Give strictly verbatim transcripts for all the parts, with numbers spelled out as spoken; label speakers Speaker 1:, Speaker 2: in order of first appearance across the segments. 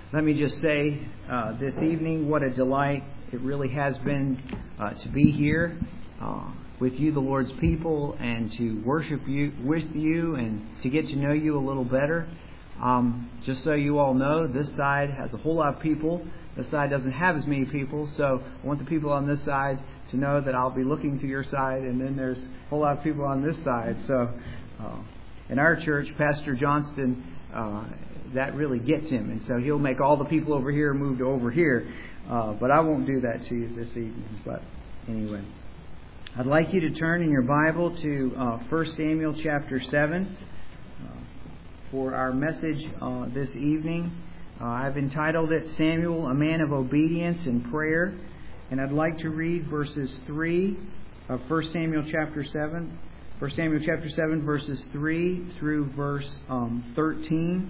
Speaker 1: Let me just say uh, this evening, what a delight it really has been uh, to be here uh, with you, the Lord's people, and to worship you with you and to get to know you a little better. Um, just so you all know, this side has a whole lot of people. This side doesn't have as many people, so I want the people on this side to know that I'll be looking to your side, and then there's a whole lot of people on this side. So uh, in our church, Pastor Johnston, uh, that really gets him, and so he'll make all the people over here move to over here. Uh, but I won't do that to you this evening. But anyway, I'd like you to turn in your Bible to uh, First Samuel chapter seven uh, for our message uh, this evening. Uh, I've entitled it Samuel, a Man of Obedience and Prayer. And I'd like to read verses three of First Samuel chapter seven. First Samuel chapter seven, verses three through verse um, thirteen.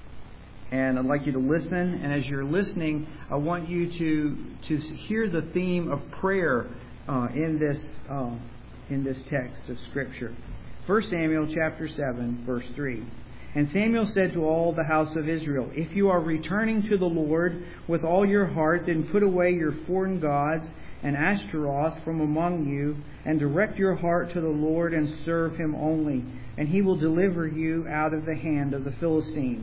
Speaker 1: And I'd like you to listen. And as you're listening, I want you to to hear the theme of prayer uh, in this uh, in this text of Scripture. First Samuel chapter seven, verse three. And Samuel said to all the house of Israel, "If you are returning to the Lord with all your heart, then put away your foreign gods and Ashtaroth from among you, and direct your heart to the Lord and serve Him only, and He will deliver you out of the hand of the Philistines."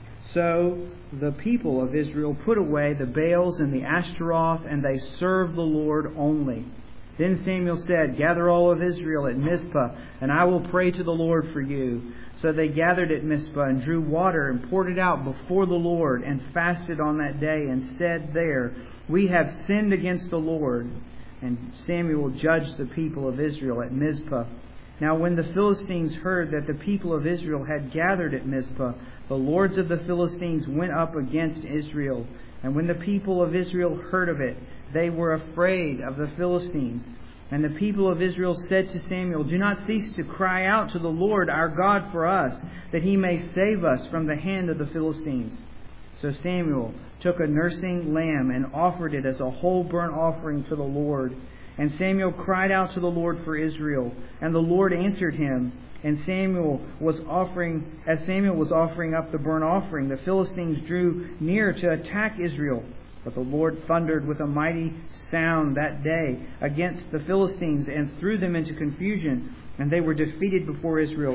Speaker 1: So the people of Israel put away the Baals and the Ashtaroth, and they served the Lord only. Then Samuel said, "Gather all of Israel at Mizpah, and I will pray to the Lord for you." So they gathered at Mizpah and drew water and poured it out before the Lord and fasted on that day and said there, "We have sinned against the Lord." And Samuel judged the people of Israel at Mizpah. Now when the Philistines heard that the people of Israel had gathered at Mizpah, the lords of the Philistines went up against Israel. And when the people of Israel heard of it, they were afraid of the Philistines. And the people of Israel said to Samuel, "Do not cease to cry out to the Lord our God for us, that He may save us from the hand of the Philistines." So Samuel took a nursing lamb and offered it as a whole burnt offering to the Lord. And Samuel cried out to the Lord for Israel, and the Lord answered him. And Samuel was offering, as Samuel was offering up the burnt offering, the Philistines drew near to attack Israel. But the Lord thundered with a mighty sound that day against the Philistines and threw them into confusion, and they were defeated before Israel.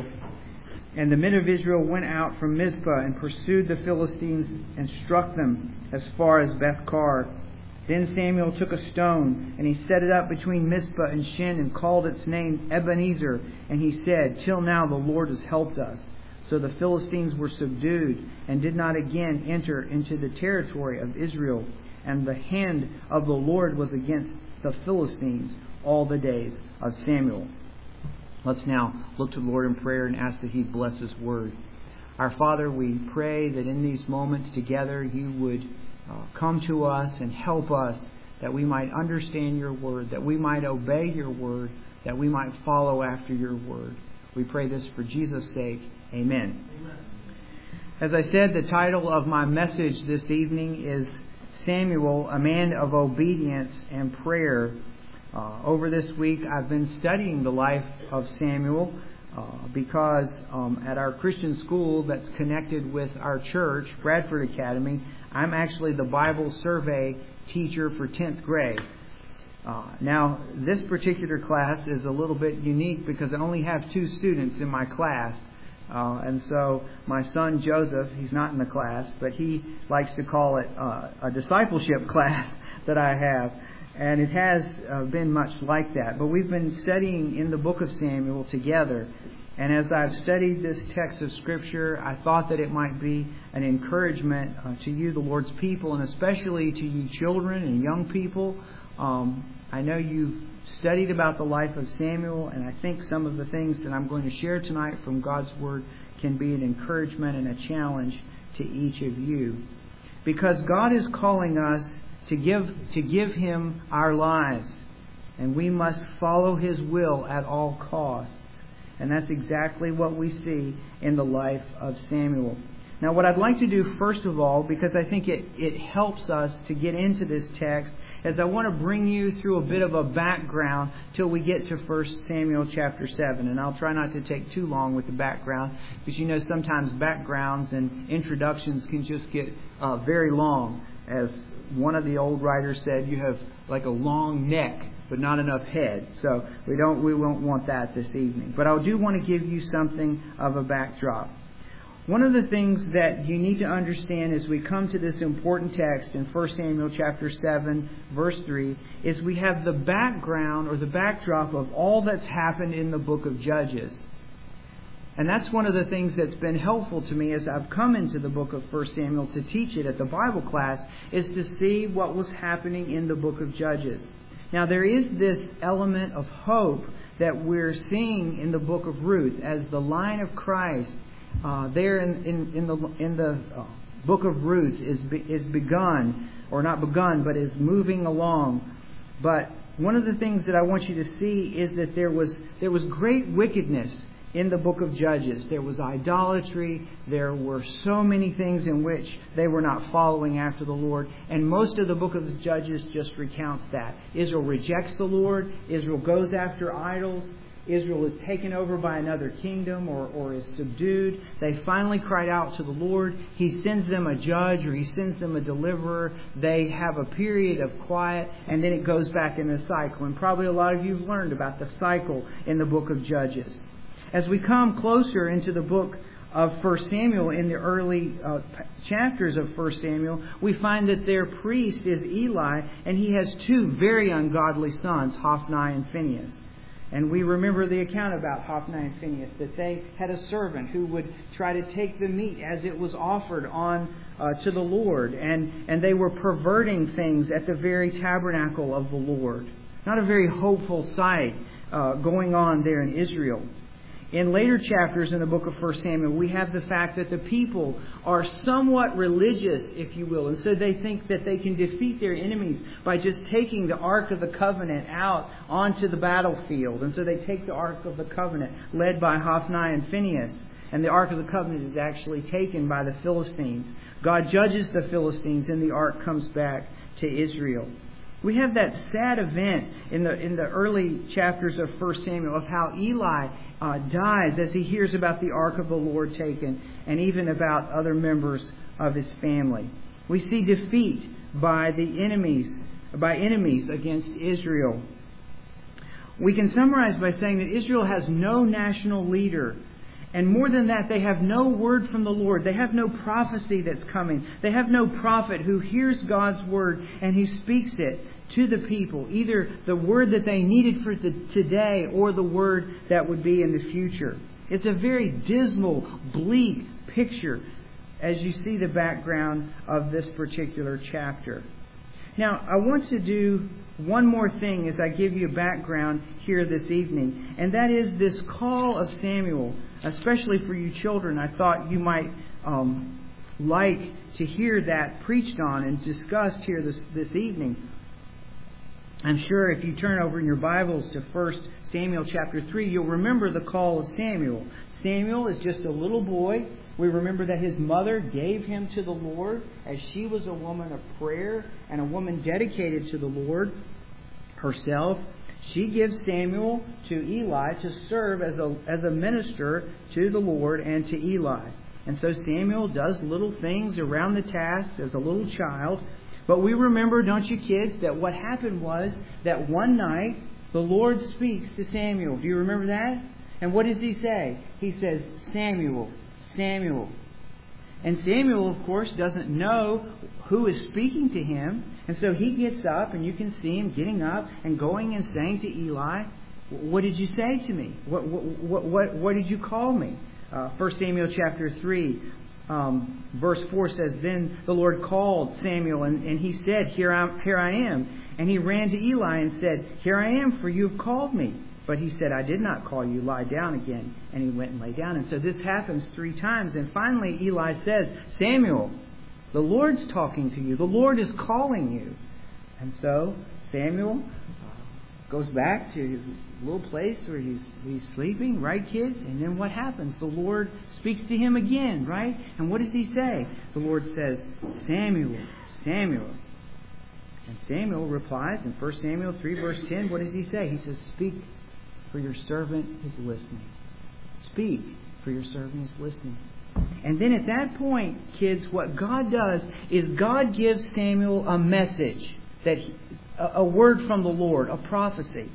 Speaker 1: And the men of Israel went out from Mizpah and pursued the Philistines and struck them as far as Beth-kar. Then Samuel took a stone, and he set it up between Mizpah and Shin, and called its name Ebenezer. And he said, "Till now the Lord has helped us." So the Philistines were subdued, and did not again enter into the territory of Israel. And the hand of the Lord was against the Philistines all the days of Samuel. Let's now look to the Lord in prayer and ask that He bless His word. Our Father, we pray that in these moments together You would Uh, come to us and help us, that we might understand Your word, that we might obey Your word, that we might follow after Your word. We pray this for Jesus' sake. Amen. Amen. As I said, the title of my message this evening is Samuel, a Man of Obedience and Prayer. Uh, over this week, I've been studying the life of Samuel uh, because um, at our Christian school that's connected with our church, Bradford Academy, I'm actually the Bible survey teacher for tenth grade. Uh, now, this particular class is a little bit unique because I only have two students in my class. Uh, and so my son Joseph, he's not in the class, but he likes to call it uh, a discipleship class that I have. And it has uh, been much like that. But we've been studying in the book of Samuel together. And as I've studied this text of Scripture, I thought that it might be an encouragement uh, to you, the Lord's people, and especially to you children and young people. Um, I know you've studied about the life of Samuel, and I think some of the things that I'm going to share tonight from God's Word can be an encouragement and a challenge to each of you. Because God is calling us to give to give Him our lives, and we must follow His will at all costs. And that's exactly what we see in the life of Samuel. Now, what I'd like to do first of all, because I think it, it helps us to get into this text, is I want to bring you through a bit of a background till we get to First Samuel chapter seven. And I'll try not to take too long with the background, because you know sometimes backgrounds and introductions can just get uh, very long. As one of the old writers said, you have like a long neck but not enough head. So we don't we won't want that this evening. But I do want to give you something of a backdrop. One of the things that you need to understand as we come to this important text in First Samuel chapter seven, verse three, is we have the background or the backdrop of all that's happened in the book of Judges. And that's one of the things that's been helpful to me as I've come into the book of First Samuel to teach it at the Bible class, is to see what was happening in the book of Judges. Now, there is this element of hope that we're seeing in the book of Ruth as the line of Christ Uh, there in, in, in the in the uh, book of Ruth is be, is begun, or not begun, but is moving along. But one of the things that I want you to see is that there was there was great wickedness in the book of Judges. There was idolatry. There were so many things in which they were not following after the Lord. And most of the book of the Judges just recounts that. Israel rejects the Lord. Israel goes after idols. Israel is taken over by another kingdom or, or is subdued. They finally cried out to the Lord. He sends them a judge or He sends them a deliverer. They have a period of quiet, and then it goes back in the cycle. And probably a lot of you have learned about the cycle in the book of Judges. As we come closer into the book of First Samuel, in the early uh, chapters of First Samuel, we find that their priest is Eli, and he has two very ungodly sons, Hophni and Phinehas. And we remember the account about Hophni and Phinehas, that they had a servant who would try to take the meat as it was offered on uh, to the Lord. And, and they were perverting things at the very tabernacle of the Lord. Not a very hopeful sight uh, going on there in Israel. In later chapters in the book of First Samuel, we have the fact that the people are somewhat religious, if you will. And so they think that they can defeat their enemies by just taking the Ark of the Covenant out onto the battlefield. And so they take the Ark of the Covenant, led by Hophni and Phinehas. And the Ark of the Covenant is actually taken by the Philistines. God judges the Philistines, and the Ark comes back to Israel. We have that sad event in the in the early chapters of First Samuel of how Eli uh, dies as he hears about the Ark of the Lord taken, and even about other members of his family. We see defeat by the enemies, by enemies against Israel. We can summarize by saying that Israel has no national leader. And more than that, they have no word from the Lord. They have no prophecy that's coming. They have no prophet who hears God's word and he speaks it to the people. Either the word that they needed for the today or the word that would be in the future. It's a very dismal, bleak picture as you see the background of this particular chapter. Now, I want to do one more thing as I give you a background here this evening, and that is this call of Samuel, especially for you children. I thought you might um, like to hear that preached on and discussed here this, this evening. I'm sure if you turn over in your Bibles to First Samuel chapter three, you'll remember the call of Samuel. Samuel is just a little boy. We remember that his mother gave him to the Lord as she was a woman of prayer and a woman dedicated to the Lord herself. She gives Samuel to Eli to serve as a, as a minister to the Lord and to Eli. And so Samuel does little things around the task as a little child. But we remember, don't you kids, that what happened was that one night the Lord speaks to Samuel. Do you remember that? And what does he say? He says, Samuel, Samuel. And Samuel, of course, doesn't know who is speaking to him. And so he gets up, and you can see him getting up and going and saying to Eli, what did you say to me? What what what, what did you call me? Uh, First Samuel chapter three, um, verse four says, Then the Lord called Samuel, and, and he said, Here I, here I am. And he ran to Eli and said, Here I am, for you have called me. But he said, I did not call you, lie down again. And he went and lay down. And so this happens three times. And finally Eli says, Samuel, the Lord's talking to you. The Lord is calling you. And so Samuel goes back to his little place where he's, he's sleeping, right, kids? And then what happens? The Lord speaks to him again, right? And what does he say? The Lord says, Samuel, Samuel. And Samuel replies in First Samuel three, verse ten, what does he say? He says, speak, for your servant is listening. Speak, for your servant is listening. And then at that point, kids, what God does is God gives Samuel a message, that he, a, a word from the Lord, a prophecy.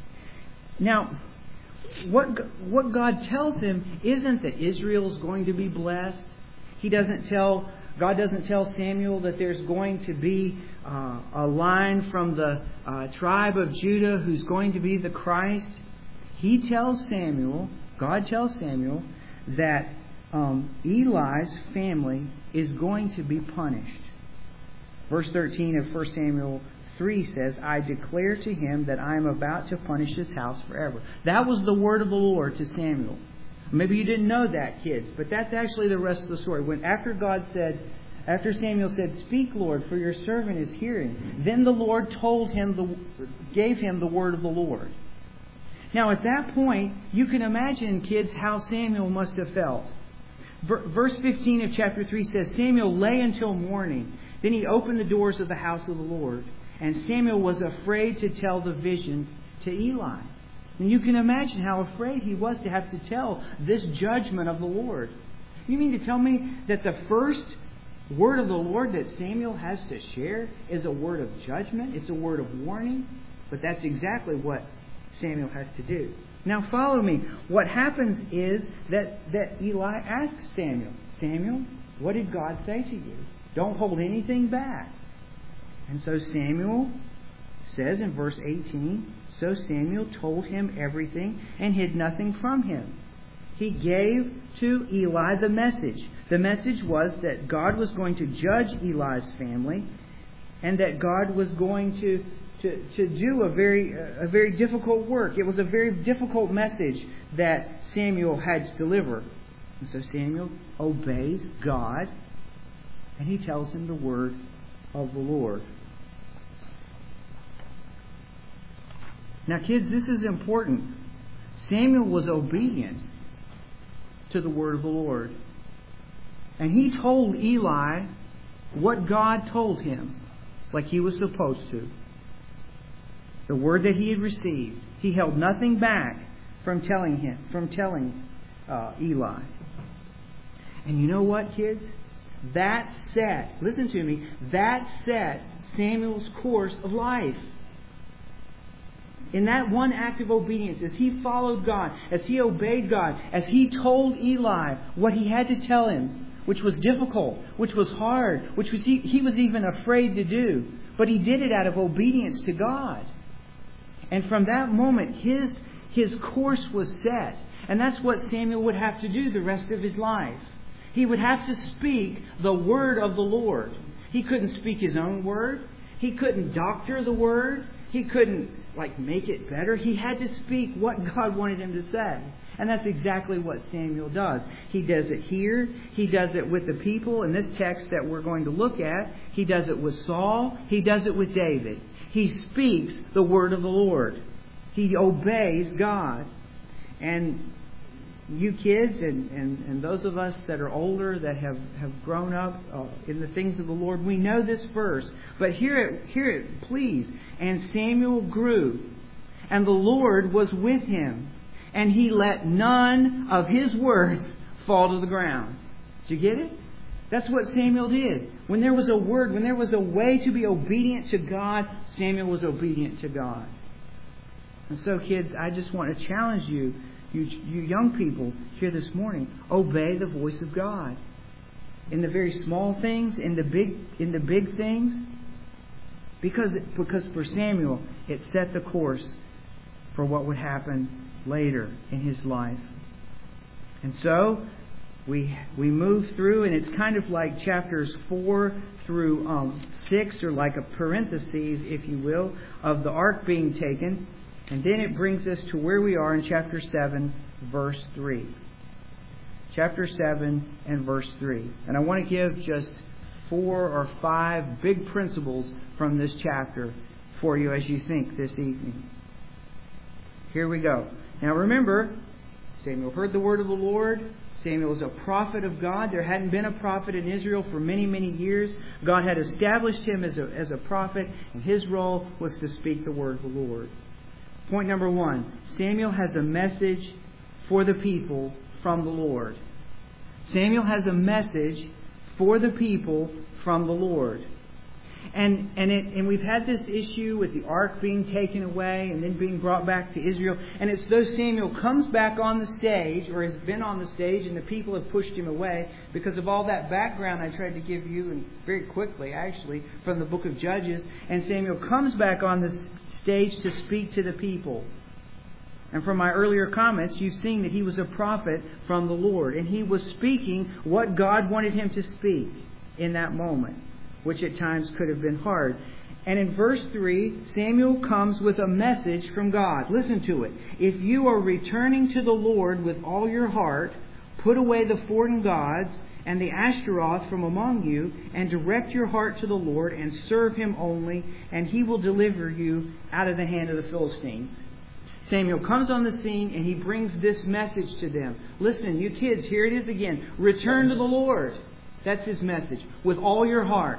Speaker 1: Now, what what God tells him isn't that Israel's going to be blessed. He doesn't tell God doesn't tell Samuel that there's going to be uh, a line from the uh, tribe of Judah who's going to be the Christ. He tells Samuel, God tells Samuel, that um, Eli's family is going to be punished. Verse thirteen of First Samuel three says, I declare to him that I am about to punish his house forever. That was the word of the Lord to Samuel. Maybe you didn't know that, kids, but that's actually the rest of the story. When after God said, after Samuel said, speak, Lord, for your servant is hearing, then the Lord told him, the, gave him the word of the Lord. Now at that point, you can imagine, kids, how Samuel must have felt. Verse fifteen of chapter three says, Samuel lay until morning. Then he opened the doors of the house of the Lord. And Samuel was afraid to tell the vision to Eli. And you can imagine how afraid he was to have to tell this judgment of the Lord. You mean to tell me that the first word of the Lord that Samuel has to share is a word of judgment? It's a word of warning? But that's exactly what Samuel has to do. Now follow me. What happens is that, that Eli asks Samuel, Samuel, what did God say to you? Don't hold anything back. And so Samuel says in verse eighteen, so Samuel told him everything and hid nothing from him. He gave to Eli the message. The message was that God was going to judge Eli's family and that God was going to, to, to do a very, a very difficult work. It was a very difficult message that Samuel had to deliver. And so Samuel obeys God and he tells him the word of the Lord. Now, kids, this is important. Samuel was obedient to the word of the Lord. And he told Eli what God told him, like he was supposed to. The word that he had received. He held nothing back from telling him, from telling uh, Eli. And you know what, kids? That set, listen to me, that set Samuel's course of life. In that one act of obedience, as he followed God, as he obeyed God, as he told Eli what he had to tell him, which was difficult, which was hard, which was he, he was even afraid to do, but he did it out of obedience to God. And from that moment, his, his course was set. And that's what Samuel would have to do the rest of his life. He would have to speak the word of the Lord. He couldn't speak his own word. He couldn't doctor the word. He couldn't, like, make it better. He had to speak what God wanted him to say. And that's exactly what Samuel does. He does it here. He does it with the people in this text that we're going to look at. He does it with Saul. He does it with David. He speaks the word of the Lord. He obeys God. And you kids and, and, and those of us that are older that have, have grown up uh, in the things of the Lord, we know this verse. But hear it, hear it, please. And Samuel grew, and the Lord was with him, and he let none of his words fall to the ground. Did you get it? That's what Samuel did. When there was a word, when there was a way to be obedient to God, Samuel was obedient to God. And so, kids, I just want to challenge you, you, you young people here this morning, obey the voice of God. In the very small things, in the big, in the big things. Because, because for Samuel, it set the course for what would happen later in his life. And so, we we move through, and it's kind of like chapters four through um, six, or like a parenthesis, if you will, of the ark being taken. And then it brings us to where we are in chapter seven, verse three. Chapter seven and verse three. And I want to give just four or five big principles from this chapter for you as you think this evening. Here we go. Now remember, Samuel heard the word of the Lord. Samuel was a prophet of God. There hadn't been a prophet in Israel for many, many years. God had established him as a, as a prophet, and his role was to speak the word of the Lord. Point number one, Samuel has a message for the people from the Lord. Samuel has a message for the people from the Lord. And and it, and we've had this issue with the ark being taken away and then being brought back to Israel. And it's though Samuel comes back on the stage, or has been on the stage, and the people have pushed him away because of all that background I tried to give you, and very quickly actually, from the book of Judges. And Samuel comes back on the stage to speak to the people. And from my earlier comments, you've seen that he was a prophet from the Lord. And he was speaking what God wanted him to speak in that moment, which at times could have been hard. And in verse three, Samuel comes with a message from God. Listen to it. If you are returning to the Lord with all your heart, put away the foreign gods and the Ashtaroth from among you, and direct your heart to the Lord, and serve Him only, and He will deliver you out of the hand of the Philistines. Samuel comes on the scene and he brings this message to them. Listen, you kids, here it is again. Return to the Lord. That's his message. With all your heart.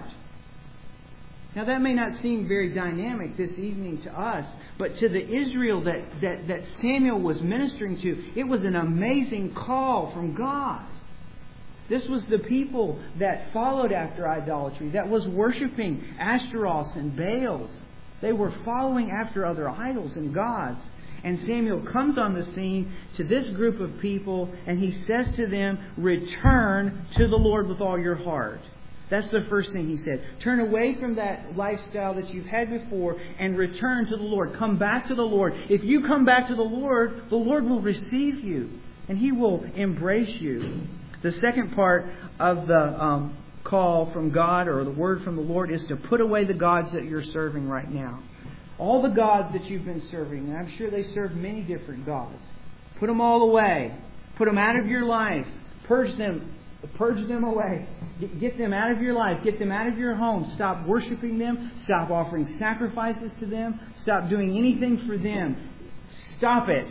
Speaker 1: Now that may not seem very dynamic this evening to us, but to the Israel that, that, that Samuel was ministering to, it was an amazing call from God. This was the people that followed after idolatry, that was worshiping Ashtaroths and Baals. They were following after other idols and gods. And Samuel comes on the scene to this group of people, and he says to them, return to the Lord with all your heart. That's the first thing he said. Turn away from that lifestyle that you've had before and return to the Lord. Come back to the Lord. If you come back to the Lord, the Lord will receive you, and He will embrace you. The second part of the um, call from God, or the word from the Lord, is to put away the gods that you're serving right now. All the gods that you've been serving, and I'm sure they serve many different gods. Put them all away. Put them out of your life. Purge them. Purge them away. Get them out of your life. Get them out of your home. Stop worshiping them. Stop offering sacrifices to them. Stop doing anything for them. Stop it.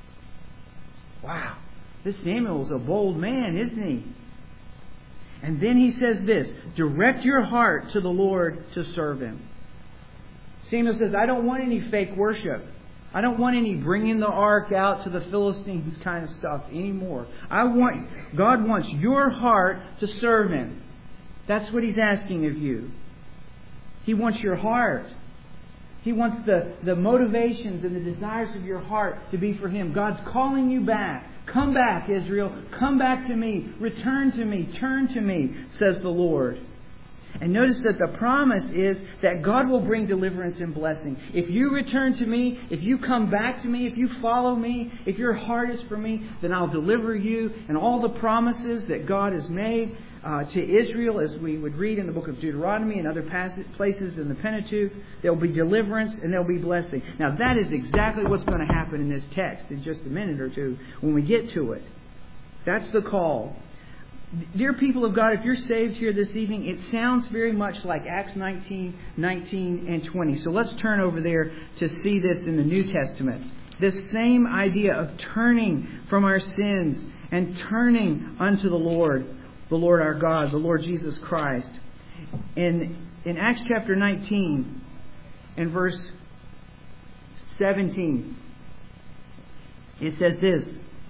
Speaker 1: Wow. This Samuel's a bold man, isn't he? And then he says this, direct your heart to the Lord to serve Him. Samuel says, I don't want any fake worship. I don't want any bringing the ark out to the Philistines kind of stuff anymore. I want, God wants your heart to serve Him. That's what He's asking of you. He wants your heart. He wants the, the motivations and the desires of your heart to be for Him. God's calling you back. Come back, Israel. Come back to me. Return to me. Turn to me, says the Lord. And notice that the promise is that God will bring deliverance and blessing. If you return to me, if you come back to me, if you follow me, if your heart is for me, then I'll deliver you. And all the promises that God has made uh, to Israel, as we would read in the book of Deuteronomy and other passage, places in the Pentateuch, there will be deliverance and there will be blessing. Now that is exactly what's going to happen in this text in just a minute or two when we get to it. That's the call. Dear people of God, if you're saved here this evening, it sounds very much like Acts nineteen, nineteen, and twenty. So let's turn over there to see this in the New Testament. This same idea of turning from our sins and turning unto the Lord, the Lord our God, the Lord Jesus Christ. In, in Acts chapter nineteen, in verse seventeen, it says this.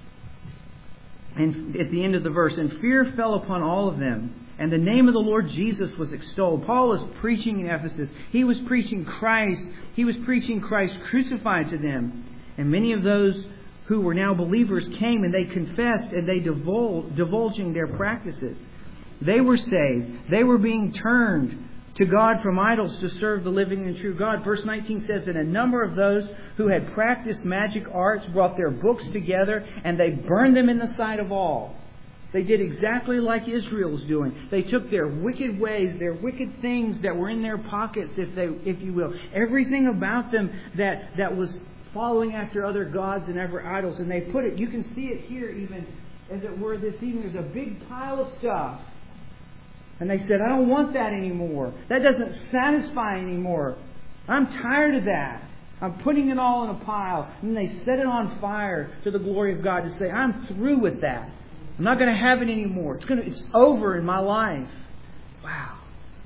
Speaker 1: And at the end of the verse, and fear fell upon all of them, and the name of the Lord Jesus was extolled. Paul was preaching in Ephesus. He was preaching Christ. He was preaching Christ crucified to them. And many of those who were now believers came and they confessed and they divulged, divulging their practices. They were saved. They were being turned to God from idols to serve the living and true God. Verse nineteen says, and a number of those who had practiced magic arts brought their books together and they burned them in the sight of all. They did exactly like Israel's doing. They took their wicked ways, their wicked things that were in their pockets, if they, if you will, everything about them that, that was following after other gods and other idols, and they put it, you can see it here even, as it were, this evening. There's a big pile of stuff. And they said, I don't want that anymore. That doesn't satisfy anymore. I'm tired of that. I'm putting it all in a pile. And they set it on fire to the glory of God to say, I'm through with that. I'm not going to have it anymore. It's going to, it's over in my life. Wow.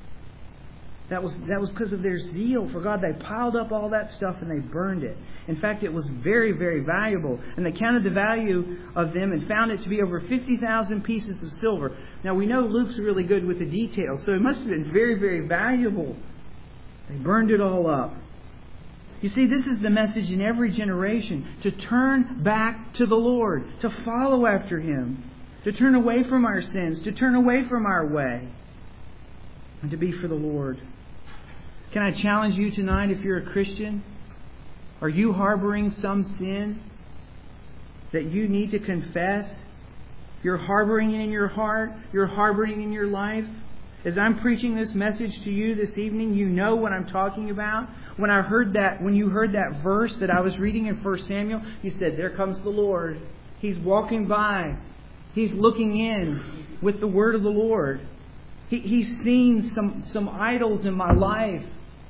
Speaker 1: That was that was because of their zeal for God. They piled up all that stuff and they burned it. In fact, it was very, very valuable. And they counted the value of them and found it to be over fifty thousand pieces of silver. Now, we know Luke's really good with the details, so it must have been very, very valuable. They burned it all up. You see, this is the message in every generation, to turn back to the Lord, to follow after Him, to turn away from our sins, to turn away from our way, and to be for the Lord. Can I challenge you tonight, if you're a Christian? Are you harboring some sin that you need to confess? You're harboring it in your heart. You're harboring it in your life. As I'm preaching this message to you this evening, you know what I'm talking about. When I heard that, when you heard that verse that I was reading in First Samuel, you said, "There comes the Lord. He's walking by. He's looking in with the word of the Lord. He, he's seen some, some idols in my life.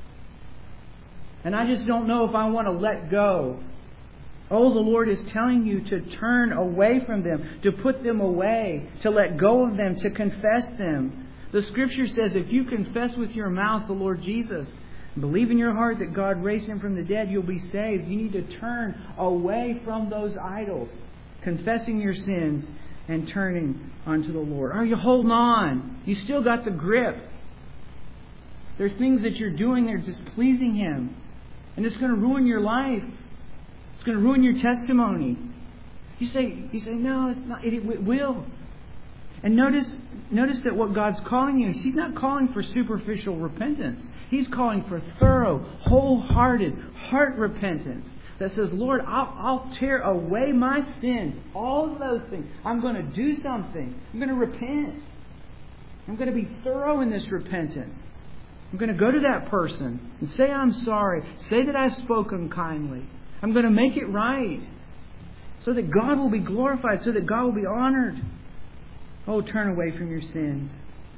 Speaker 1: And I just don't know if I want to let go." Oh, the Lord is telling you to turn away from them, to put them away, to let go of them, to confess them. The Scripture says if you confess with your mouth the Lord Jesus, and believe in your heart that God raised Him from the dead, you'll be saved. You need to turn away from those idols, confessing your sins and turning unto the Lord. Are you holding on? You still got the grip. There's things that you're doing that are displeasing Him. And it's going to ruin your life. It's going to ruin your testimony. You say, you say, no, it's not. It, it will. And notice, notice that what God's calling you is, He's not calling for superficial repentance. He's calling for thorough, wholehearted, heart repentance that says, "Lord, I'll, I'll tear away my sins, all of those things. I'm going to do something. I'm going to repent. I'm going to be thorough in this repentance. I'm going to go to that person and say I'm sorry. Say that I spoke unkindly. I'm going to make it right so that God will be glorified, so that God will be honored." Oh, turn away from your sins.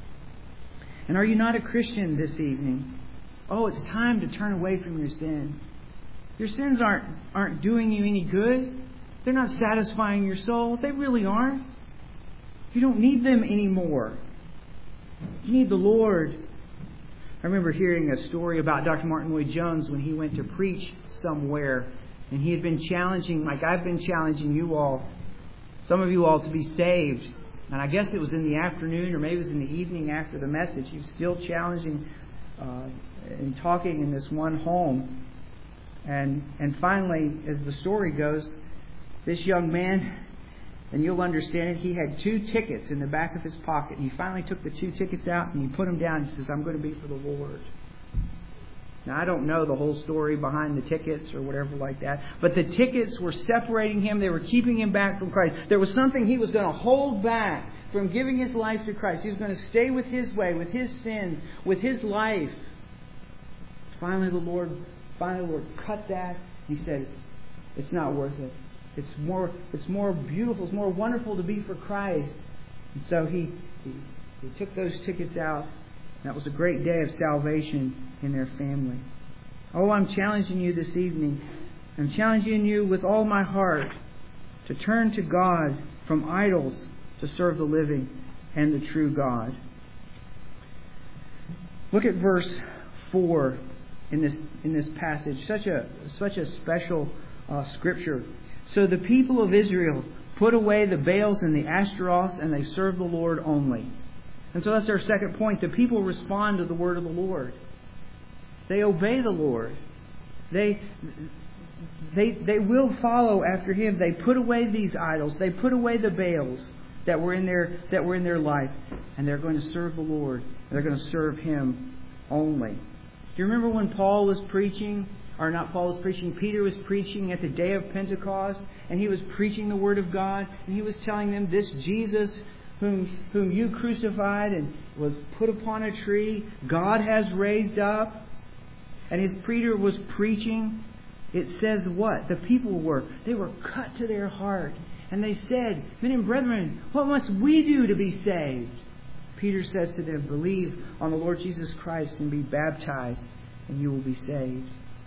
Speaker 1: And are you not a Christian this evening? Oh, it's time to turn away from your sins. Your sins aren't, aren't doing you any good. They're not satisfying your soul. They really aren't. You don't need them anymore. You need the Lord. I remember hearing a story about Doctor Martin Lloyd-Jones when he went to preach somewhere. And he had been challenging, like I've been challenging you all, some of you all, to be saved. And I guess it was in the afternoon or maybe it was in the evening after the message. He was still challenging uh, and talking in this one home. And and finally, as the story goes, this young man, and you'll understand it, he had two tickets in the back of his pocket. And he finally took the two tickets out and he put them down and says, "I'm going to be for the Lord." Now, I don't know the whole story behind the tickets or whatever like that. But the tickets were separating him. They were keeping him back from Christ. There was something he was going to hold back from giving his life to Christ. He was going to stay with his way, with his sins, with his life. Finally, the Lord, finally, the Lord cut that. He said, it's, it's not worth it. It's more, it's more beautiful. It's more wonderful to be for Christ. And so he, he, he took those tickets out. That was a great day of salvation in their family. Oh, I'm challenging you this evening. I'm challenging you with all my heart to turn to God from idols to serve the living and the true God. Look at verse four in this in this passage. Such a such a special uh, scripture. So the people of Israel put away the Baals and the Ashtaroths, and they served the Lord only. And so that's our second point. The people respond to the word of the Lord. They obey the Lord. They, they, they will follow after Him. They put away these idols. They put away the Baals that were in their that were in their life, and they're going to serve the Lord. They're going to serve Him only. Do you remember when Paul was preaching, or not Paul was preaching, Peter was preaching at the day of Pentecost, and he was preaching the Word of God, and he was telling them, this Jesus Whom, whom you crucified and was put upon a tree, God has raised up. And as Peter was preaching, it says what? The people were, they were cut to their heart. And they said, "Men and brethren, what must we do to be saved?" Peter says to them, "Believe on the Lord Jesus Christ and be baptized, and you will be saved."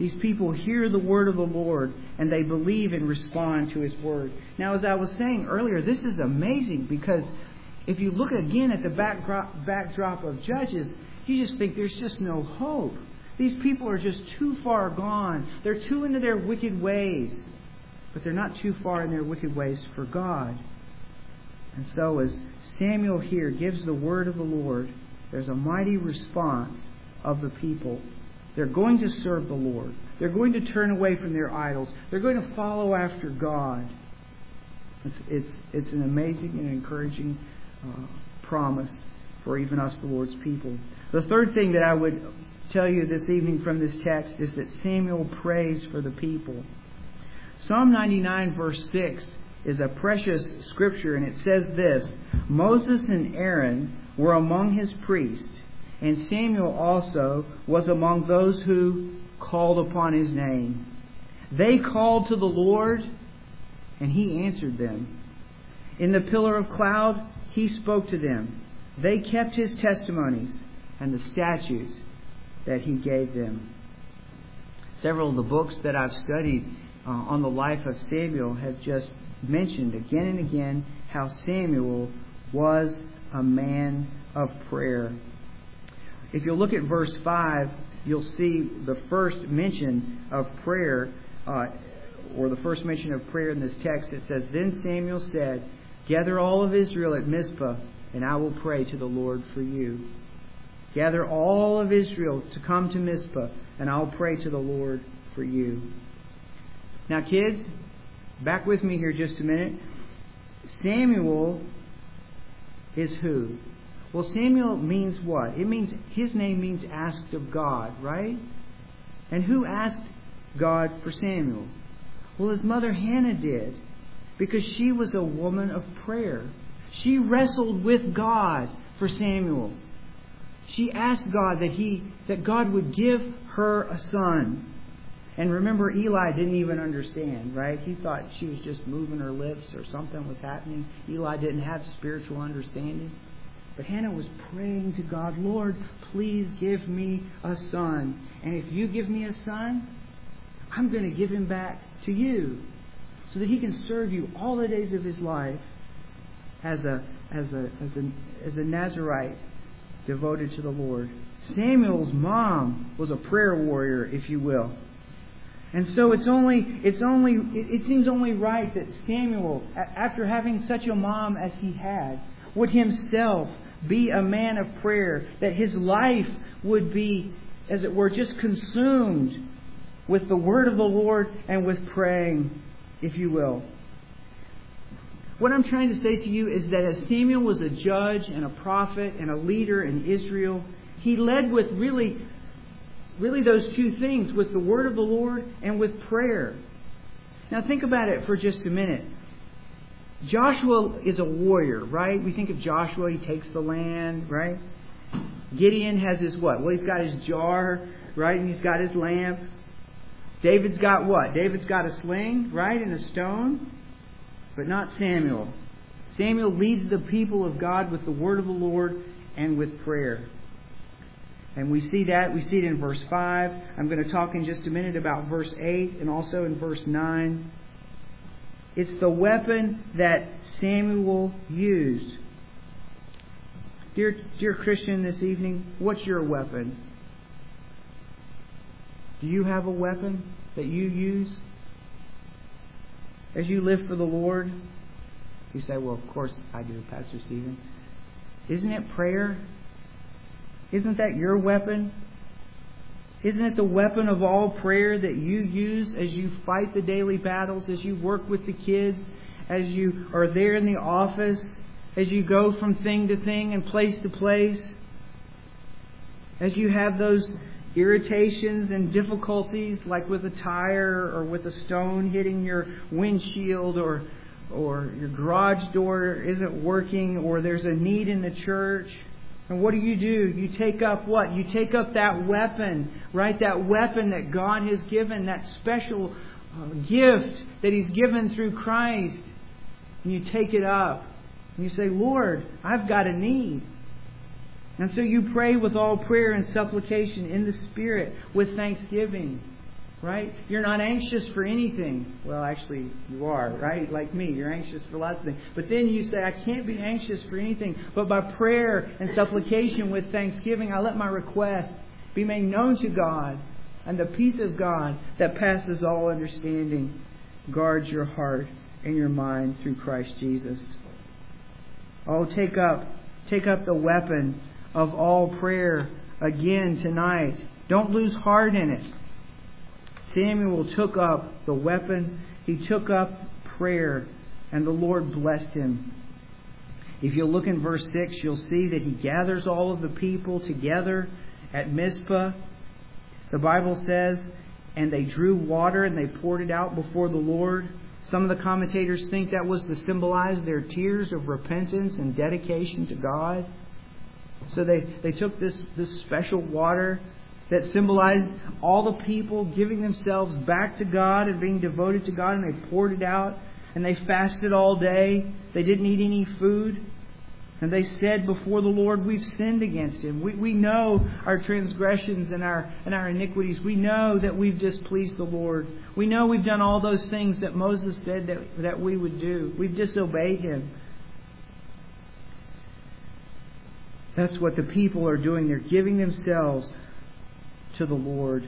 Speaker 2: These people hear the word of the Lord and they believe and respond to His word. Now, as I was saying earlier, this is amazing because if you look again at the backdrop, backdrop of Judges, you just think there's just no hope. These people are just too far gone. They're too into their wicked ways. But they're not too far in their wicked ways for God. And so as Samuel here gives the word of the Lord, there's a mighty response of the people. They're going to serve the Lord. They're going to turn away from their idols. They're going to follow after God. It's, it's, it's an amazing and encouraging uh, promise for even us, the Lord's people. The third thing that I would tell you this evening from this text is that Samuel prays for the people. Psalm ninety-nine verse six is a precious scripture, and it says this: Moses and Aaron were among his priests, and Samuel also was among those who called upon his name. They called to the Lord, and He answered them. In the pillar of cloud, He spoke to them. They kept His testimonies and the statutes that He gave them. Several of the books that I've studied uh, on the life of Samuel have just mentioned again and again how Samuel was a man of prayer. If you look at verse five, you'll see the first mention of prayer, uh, or the first mention of prayer in this text. It says, Then Samuel said, Gather all of Israel at Mizpah, and I will pray to the Lord for you. Gather all of Israel to come to Mizpah, and I'll pray to the Lord for you. Now, kids, back with me here just a minute. Samuel is who? Well, Samuel means what? It means, his name means asked of God, right? And who asked God for Samuel? Well, his mother Hannah did, because she was a woman of prayer. She wrestled with God for Samuel. She asked God that he that God would give her a son. And remember, Eli didn't even understand, right? He thought she was just moving her lips or something was happening. Eli didn't have spiritual understanding. But Hannah was praying to God, Lord, please give me a son. And if you give me a son, I'm going to give him back to you, so that he can serve you all the days of his life as a as a as a as a Nazirite devoted to the Lord. Samuel's mom was a prayer warrior, if you will. And so it's only it's only it, it seems only right that Samuel, after having such a mom as he had, would himself be a man of prayer, that his life would be, as it were, just consumed with the word of the Lord and with praying, if you will. What I'm trying to say to you is that as Samuel was a judge and a prophet and a leader in Israel, he led with really, really those two things, with the word of the Lord and with prayer. Now think about it for just a minute. Joshua is a warrior, right? We think of Joshua, he takes the land, right? Gideon has his what? Well, he's got his jar, right? And he's got his lamp. David's got what? David's got a sling, right? And a stone. But not Samuel. Samuel leads the people of God with the word of the Lord and with prayer. And we see that. We see it in verse five. I'm going to talk in just a minute about verse eight and also in verse nine. It's the weapon that Samuel used. Dear, dear Christian, this evening, what's your weapon? Do you have a weapon that you use as you live for the Lord? You say, well, of course I do, Pastor Stephen. Isn't it prayer? Isn't that your weapon? Isn't it the weapon of all prayer that you use as you fight the daily battles, as you work with the kids, as you are there in the office, as you go from thing to thing and place to place, as you have those irritations and difficulties, like with a tire or with a stone hitting your windshield, or or your garage door isn't working, or there's a need in the church. And what do you do? You take up what? You take up that weapon, right? That weapon that God has given, that special uh, gift that He's given through Christ. And you take it up. And you say, Lord, I've got a need. And so you pray with all prayer and supplication in the Spirit with thanksgiving. right? You're not anxious for anything. Well, actually, you are, right? Like me, you're anxious for lots of things. But then you say, I can't be anxious for anything, but by prayer and supplication with thanksgiving, I let my request be made known to God, and the peace of God that passes all understanding guards your heart and your mind through Christ Jesus. Oh, take up, take up the weapon of all prayer again tonight. Don't lose heart in it. Samuel took up the weapon. He took up prayer, and the Lord blessed him. If you look in verse six, you'll see that he gathers all of the people together at Mizpah. The Bible says, and they drew water and they poured it out before the Lord. Some of the commentators think that was to symbolize their tears of repentance and dedication to God. So they, they took this, this special water that symbolized all the people giving themselves back to God and being devoted to God, and they poured it out, and they fasted all day. They didn't eat any food. And they said before the Lord, we've sinned against Him. We, we know our transgressions and our, and our iniquities. We know that we've displeased the Lord. We know we've done all those things that Moses said that, that we would do. We've disobeyed Him. That's what the people are doing. They're giving themselves to the Lord.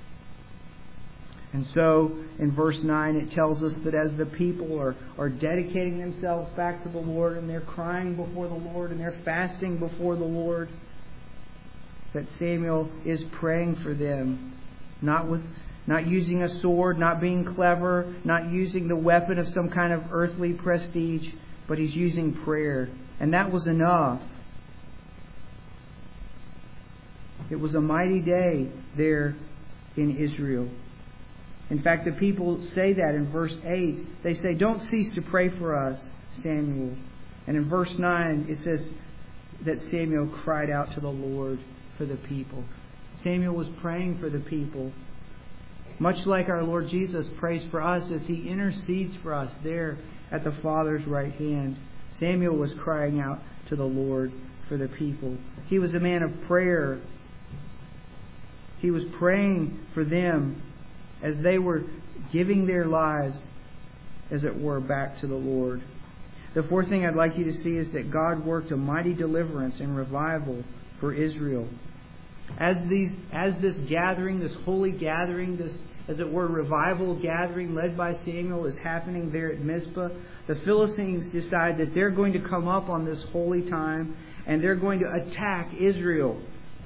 Speaker 2: And so, in verse nine, it tells us that as the people are, are dedicating themselves back to the Lord, and they're crying before the Lord, and they're fasting before the Lord, that Samuel is praying for them, not with, not using a sword, not being clever, not using the weapon of some kind of earthly prestige, but he's using prayer. And that was enough. It was a mighty day there in Israel. In fact, the people say that in verse eight. They say, don't cease to pray for us, Samuel. And in verse nine, it says that Samuel cried out to the Lord for the people. Samuel was praying for the people. Much like our Lord Jesus prays for us as He intercedes for us there at the Father's right hand. Samuel was crying out to the Lord for the people. He was a man of prayer. He was praying for them as they were giving their lives, as it were, back to the Lord. The fourth thing I'd like you to see is that God worked a mighty deliverance and revival for Israel. As these, as this gathering, this holy gathering, this, as it were, revival gathering led by Samuel is happening there at Mizpah, the Philistines decide that they're going to come up on this holy time and they're going to attack Israel.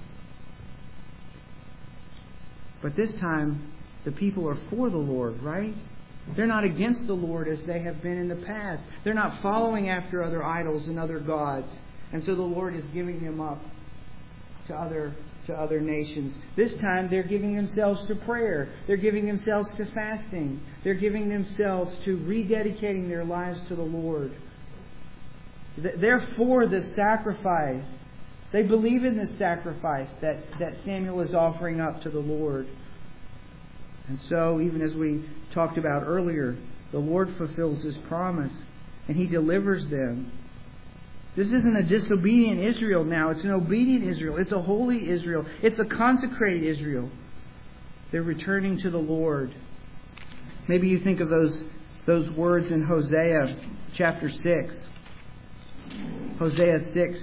Speaker 2: But this time, the people are for the Lord, right? They're not against the Lord as they have been in the past. They're not following after other idols and other gods. And so the Lord is giving them up to other to other nations. This time they're giving themselves to prayer. They're giving themselves to fasting. They're giving themselves to rededicating their lives to the Lord. They're for the sacrifice. They believe in the sacrifice that, that Samuel is offering up to the Lord. And so, even as we talked about earlier, the Lord fulfills His promise and He delivers them. This isn't a disobedient Israel now. It's an obedient Israel. It's a holy Israel. It's a consecrated Israel. They're returning to the Lord. Maybe you think of those, those words in Hosea chapter six. Hosea six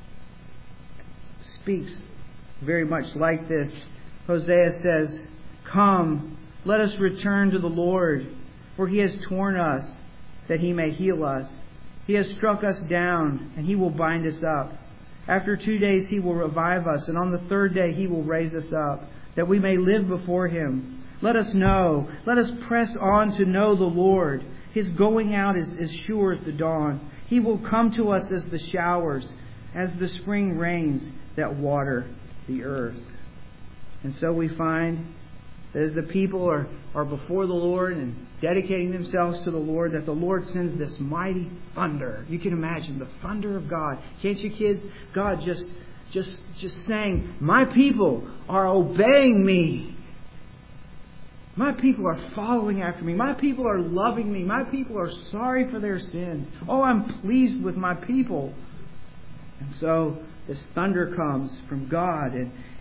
Speaker 2: speaks very much like this. Hosea says, come, let us return to the Lord, for He has torn us, that He may heal us. He has struck us down, and He will bind us up. After two days He will revive us, and on the third day He will raise us up, that we may live before Him. Let us know, let us press on to know the Lord. His going out is as sure as the dawn. He will come to us as the showers, as the spring rains that water the earth. And so we find that as the people are, are before the Lord and dedicating themselves to the Lord, that the Lord sends this mighty thunder. You can imagine the thunder of God. Can't you, kids? God just, just, just saying, my people are obeying me. My people are following after me. My people are loving me. My people are sorry for their sins. Oh, I'm pleased with my people. And so this thunder comes from God, and,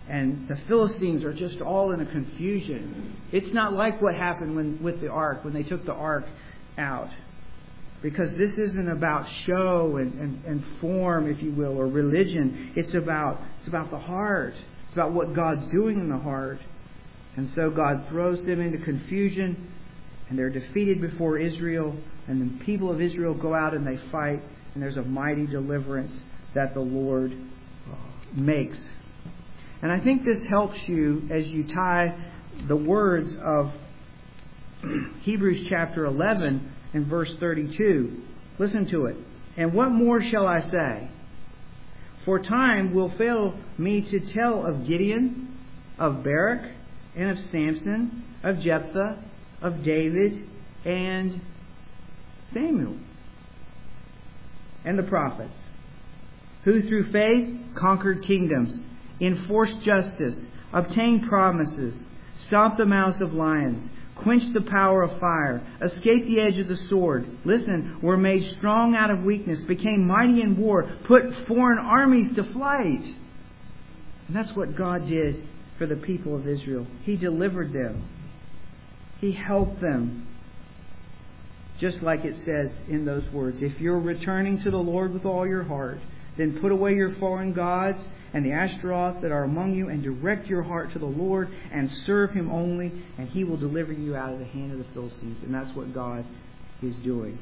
Speaker 2: and the Philistines are just all in a confusion. It's not like what happened when with the ark, when they took the ark out. Because this isn't about show and, and, and form, if you will, or religion. It's about it's about the heart. It's about what God's doing in the heart. And so God throws them into confusion, and they're defeated before Israel. And the people of Israel go out and they fight, and there's a mighty deliverance that the Lord makes. And I think this helps you as you tie the words of Hebrews chapter eleven and verse thirty-two. Listen to it. And what more shall I say? For time will fail me to tell of Gideon, of Barak, and of Samson, of Jephthah, of David, and Samuel, and the prophets, who through faith conquered kingdoms, enforced justice, obtained promises, stopped the mouths of lions, quenched the power of fire, escaped the edge of the sword, listen, were made strong out of weakness, became mighty in war, put foreign armies to flight. And that's what God did for the people of Israel. He delivered them. He helped them. Just like it says in those words, if you're returning to the Lord with all your heart, then put away your foreign gods and the Ashtaroth that are among you, and direct your heart to the Lord and serve Him only, and He will deliver you out of the hand of the Philistines. And that's what God is doing.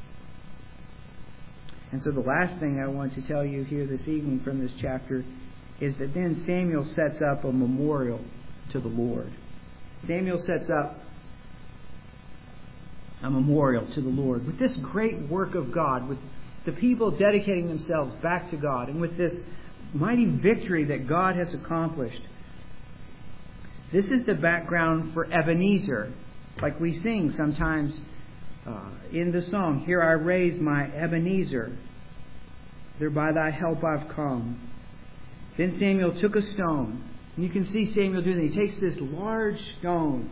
Speaker 2: And so the last thing I want to tell you here this evening from this chapter is that then Samuel sets up a memorial to the Lord. Samuel sets up a memorial to the Lord with this great work of God, with the people dedicating themselves back to God, and with this mighty victory that God has accomplished. This is the background for Ebenezer, like we sing sometimes uh, in the song, Here I raise my Ebenezer, there by thy help I've come. Then Samuel took a stone, and you can see Samuel doing it. He takes this large stone.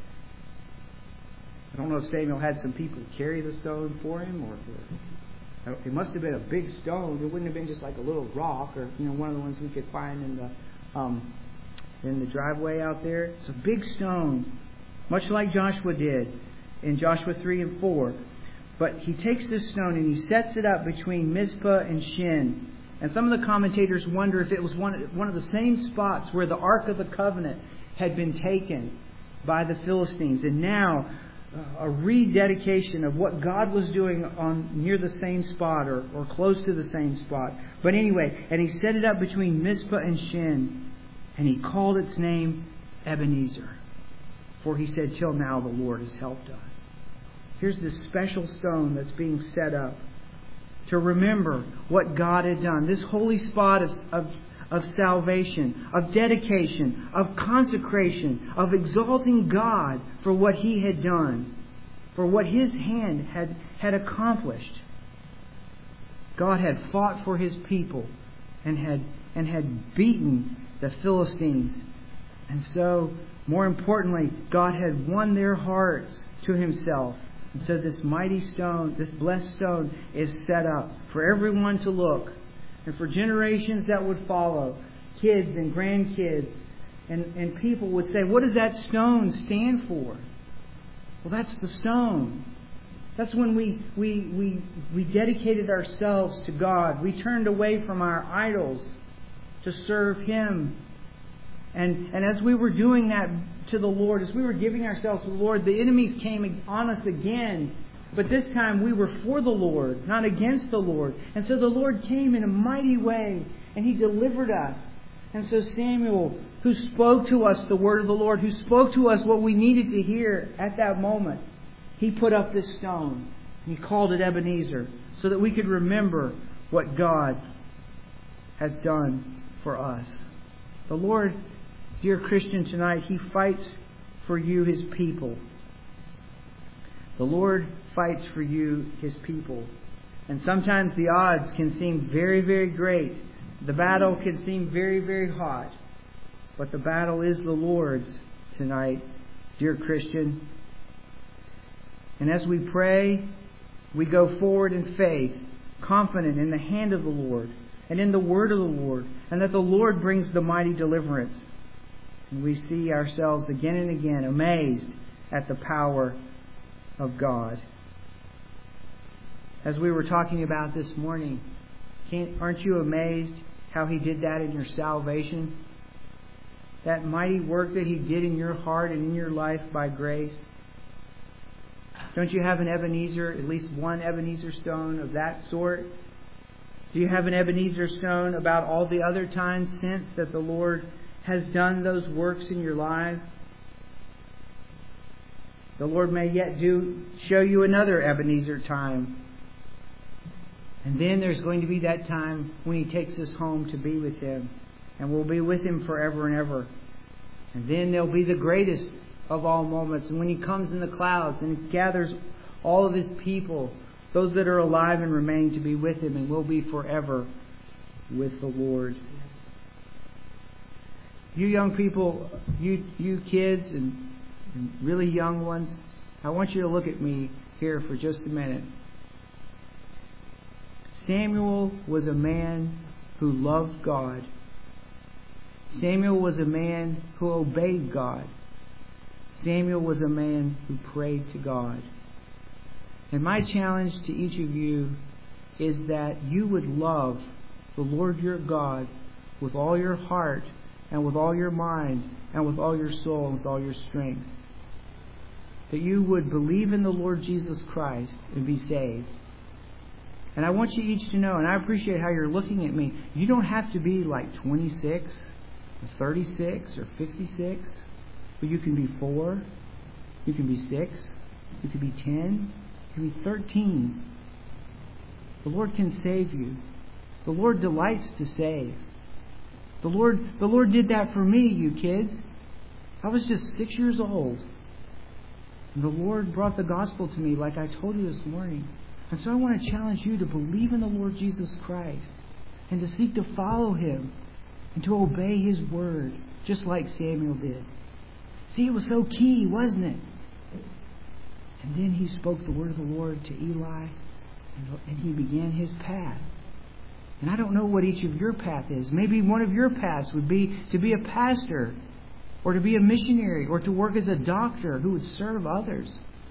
Speaker 2: I don't know if Samuel had some people carry the stone for him, or if it, it must have been a big stone. It wouldn't have been just like a little rock, or you know, one of the ones we could find in the um, in the driveway out there. It's a big stone, much like Joshua did in Joshua three and four. But he takes this stone and he sets it up between Mizpah and Shin. And some of the commentators wonder if it was one one of the same spots where the Ark of the Covenant had been taken by the Philistines, and now a rededication of what God was doing on near the same spot, or, or close to the same spot. But anyway, and he set it up between Mizpah and Shin, and he called its name Ebenezer. For he said, till now the Lord has helped us. Here's this special stone that's being set up to remember what God had done. This holy spot of, of, of salvation, of dedication, of consecration, of exalting God for what He had done, for what His hand had, had accomplished. God had fought for His people and had, and had beaten the Philistines. And so, more importantly, God had won their hearts to Himself. And so this mighty stone, this blessed stone, is set up for everyone to look. And for generations that would follow, kids and grandkids, and, and people would say, what does that stone stand for? Well, that's the stone. That's when we, we, we, we dedicated ourselves to God. We turned away from our idols to serve Him. And, and as we were doing that to the Lord, as we were giving ourselves to the Lord, the enemies came on us again. But this time we were for the Lord, not against the Lord. And so the Lord came in a mighty way, and He delivered us. And so Samuel, who spoke to us the word of the Lord, who spoke to us what we needed to hear at that moment, he put up this stone. He called it Ebenezer, so that we could remember what God has done for us. The Lord, dear Christian, tonight, He fights for you, His people. The Lord fights for you, His people. And sometimes the odds can seem very, very great. The battle can seem very, very hot. But the battle is the Lord's tonight, dear Christian. And as we pray, we go forward in faith, confident in the hand of the Lord. and in the word of the Lord, and that the Lord brings the mighty deliverance. And we see ourselves again and again amazed at the power of God. As we were talking about this morning, can't, aren't you amazed how He did that in your salvation? That mighty work that He did in your heart and in your life by grace. Don't you have an Ebenezer, at least one Ebenezer stone of that sort? Do you have an Ebenezer stone about all the other times since that the Lord has done those works in your life? The Lord may yet do show you another Ebenezer time. And then there's going to be that time when He takes us home to be with Him. And we'll be with Him forever and ever. And then there'll be the greatest of all moments. And when He comes in the clouds and gathers all of His people, those that are alive and remain, to be with Him, and we'll be forever with the Lord. You young people, you you kids and, and really young ones, I want you to look at me here for just a minute. Samuel was a man who loved God. Samuel was a man who obeyed God. Samuel was a man who prayed to God. And my challenge to each of you is that you would love the Lord your God with all your heart and with all your mind and with all your soul and with all your strength. That you would believe in the Lord Jesus Christ and be saved. And I want you each to know, and I appreciate how you're looking at me, you don't have to be like twenty-six or thirty-six or fifty-six, but you can be four, you can be six, you can be ten, you can be thirteen. The Lord can save you. The Lord delights to save. The Lord, the Lord did that for me, you kids. I was just six years old. And the Lord brought the gospel to me like I told you this morning. And so I want to challenge you to believe in the Lord Jesus Christ and to seek to follow Him and to obey His word, just like Samuel did. See, it was so key, wasn't it? And then he spoke the word of the Lord to Eli, and he began his path. And I don't know what each of your path is. Maybe one of your paths would be to be a pastor, or to be a missionary, or to work as a doctor who would serve others.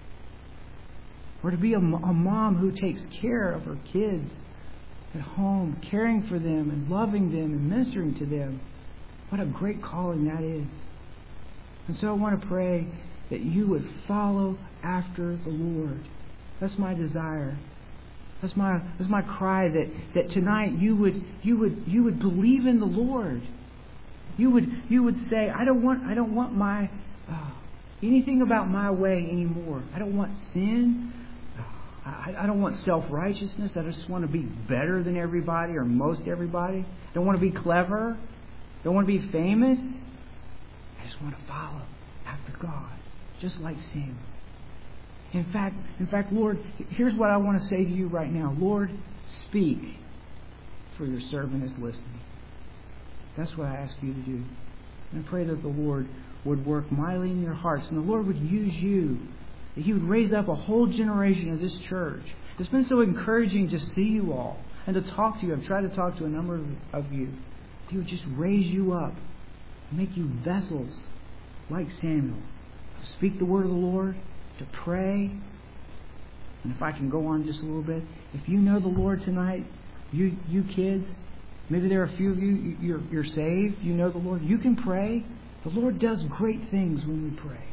Speaker 2: Or to be a, a mom who takes care of her kids at home, caring for them and loving them and ministering to them. What a great calling that is. And so I want to pray that you would follow after the Lord. That's my desire. That's my that's my cry, that, that tonight you would you would you would believe in the Lord. You would you would say, I don't want I don't want my uh, anything about my way anymore. I don't want sin. I, I don't want self-righteousness. I just want to be better than everybody or most everybody. I don't want to be clever. I don't want to be famous. I just want to follow after God, just like Samuel. In fact, in fact, Lord, here's what I want to say to you right now. Lord, speak, for your servant is listening. That's what I ask you to do. And I pray that the Lord would work mightily in your hearts, and the Lord would use you, that He would raise up a whole generation of this church. It's been so encouraging to see you all and to talk to you. I've tried to talk to a number of, of you. He would just raise you up and make you vessels like Samuel, to speak the word of the Lord, to pray. And if I can go on just a little bit, if you know the Lord tonight, you you kids, maybe there are a few of you, you're, you're saved, you know the Lord, you can pray. The Lord does great things when we pray.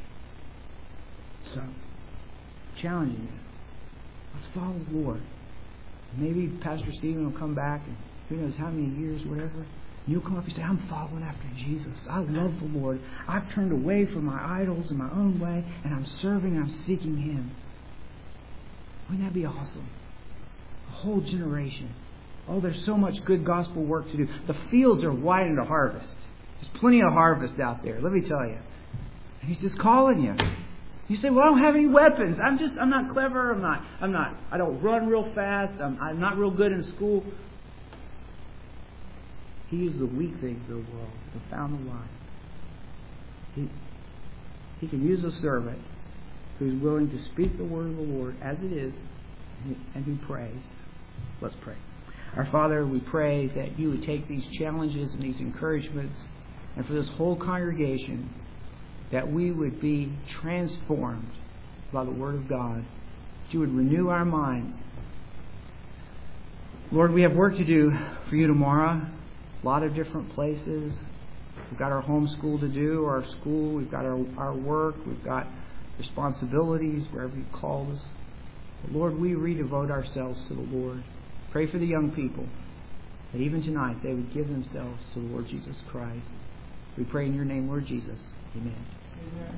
Speaker 2: So, challenging you. Let's follow the Lord. Maybe Pastor Stephen will come back and who knows how many years, whatever. You'll come up and say, I'm following after Jesus. I love the Lord. I've turned away from my idols and my own way, and I'm serving and I'm seeking Him. Wouldn't that be awesome? A whole generation. Oh, there's so much good gospel work to do. The fields are wide into harvest. There's plenty of harvest out there, let me tell you. And He's just calling you. You say, well, I don't have any weapons. I'm just, I'm not clever. I'm not, I'm not, I don't run real fast. I'm, I'm not real good in school. He used the weak things of the world to confound the wise. He, he can use a servant who's willing to speak the word of the Lord as it is, and, and who prays. Let's pray. Our Father, we pray that you would take these challenges and these encouragements, and for this whole congregation, that we would be transformed by the Word of God. That you would renew our minds. Lord, we have work to do for you tomorrow. A lot of different places. We've got our home school to do, our school. We've got our, our work. We've got responsibilities wherever you called us. But Lord, we redevote ourselves to the Lord. Pray for the young people, that even tonight they would give themselves to the Lord Jesus Christ. We pray in your name, Lord Jesus. Amen. Amen.